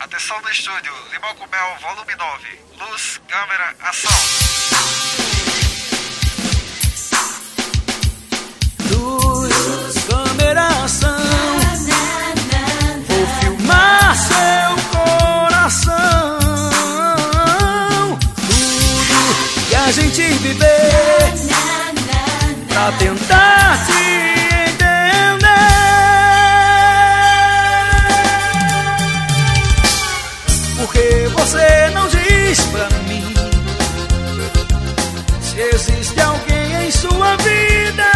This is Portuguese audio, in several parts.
Atenção no estúdio, Limão com Mel, volume 9. Luz, câmera, ação. Luz, câmera, ação. Vou filmar seu coração. Tudo que a gente viver pra tentar te entender. Porque você não diz pra mim se existe alguém em sua vida.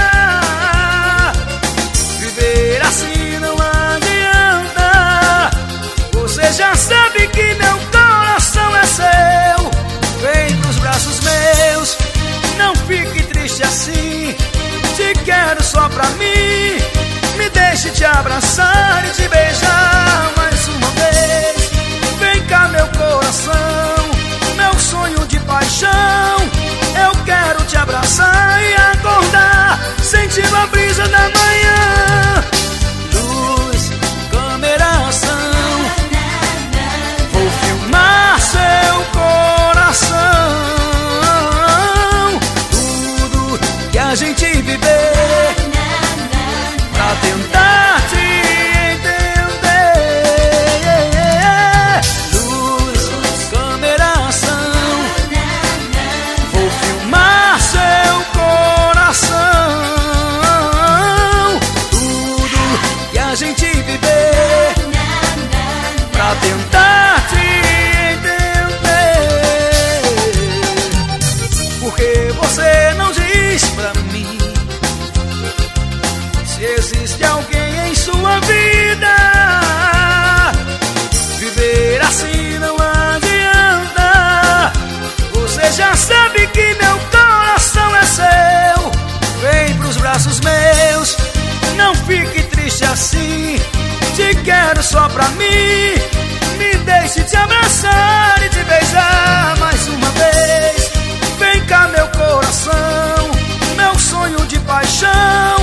Viver assim não adianta. Você já sabe que meu coração é seu. Vem pros braços meus, não fique triste assim. Te quero só pra mim. Me deixe te abraçar e te beijar mais uma vez. Vem cá meu coração, meu sonho de paixão. Eu quero te abraçar e acordar sentindo a brisa da manhã. Luz, câmera, ação. Vou filmar seu coração. Tudo que a gente viver pra tentar te entender. Luz, câmera, ação. Vou filmar seu coração. Tudo que a gente viver pra tentar te entender. Porque você não diz pra mim se existe alguém em sua vida. Viver assim não adianta. Você já sabe que meu coração é seu. Vem pros braços meus, não fique triste assim. Te quero só pra mim. Me deixe te abraçar e te beijar mais uma vez. Vem cá meu coração, meu sonho de paixão.